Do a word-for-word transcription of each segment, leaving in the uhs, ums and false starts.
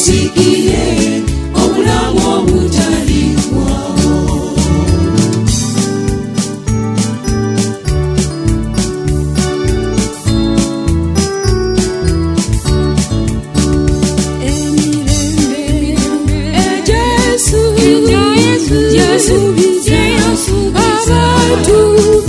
tusikire obulamu obutalikwawo. Emirembe ejesu yasubiza abantu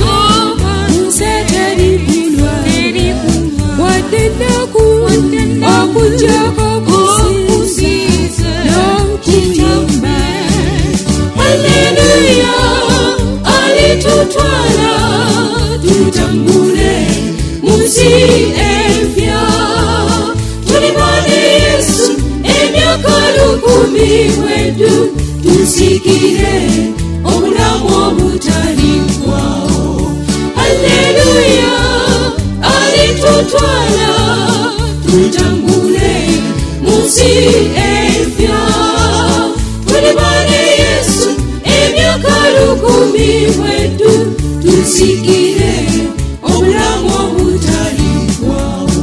nseteribulwa wadendaku okujjako kusinza n'okuyimba. Haleluya alitutwala tutambule mu nsi empya. Tulimane Yesu emyaka lukumi wetu tusikire obulamu obutalikwawo. Haleluya alitutwala tutambule mu nsi empya. Tulimane Yesu emyaka lukumi wetu tusikire obulamu obutalikwawo.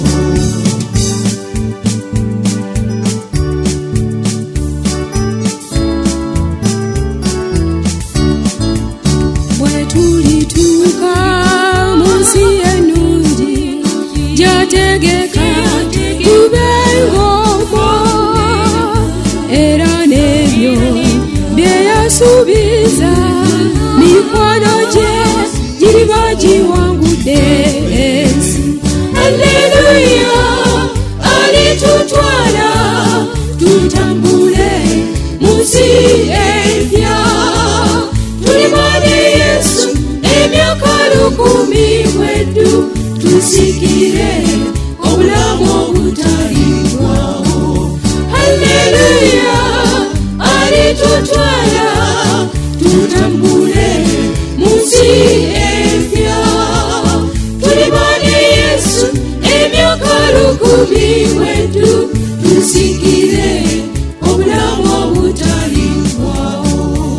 Bwetulituuka mu nsi ennungi gyategeka tubeewomo, era n'ebyo bye yasuubiza mikwano gye giriba giwangudde ensi. Haleluya alitutwala tutambule mu nsi empya. Tulimane Yesu emyaka lukumi wetu tusikire obulamu obutalikwawo. Haleluya alitutwala tutambule mu nsi empya. Tulimane Yesu emyaka lukumi wetu tusikire obulamu obutalikwawo.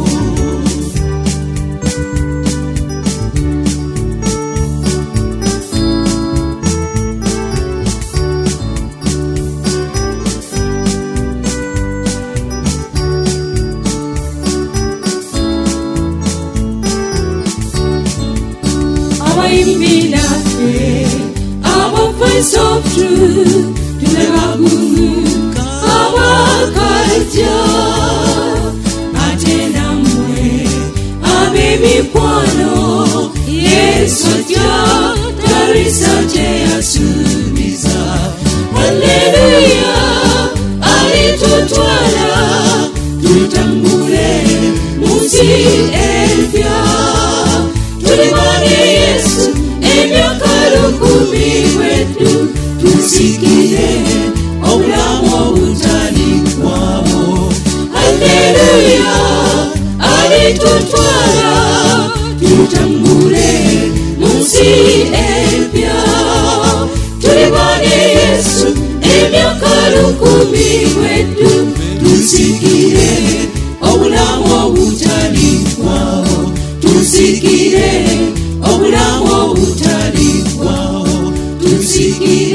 Abayimbi naffe abo Voice of Truth tulabagumuka abakajja, ate nammwe ab'emikwano Yesu ajja talisa kye yasuubiza. Haleluya alitutwala tutambule mu nsi empya. Tulimane Yesu emyaka lukumi wetu tusikire obulamu obutalikwawo. Haleluya alitutwala tutambule mu nsi empya. Tulimane Yesu emyaka lukumi wetu tusikire obulamu obutalikwawo. Tusikire obulamu obutalikwawo. Tusikire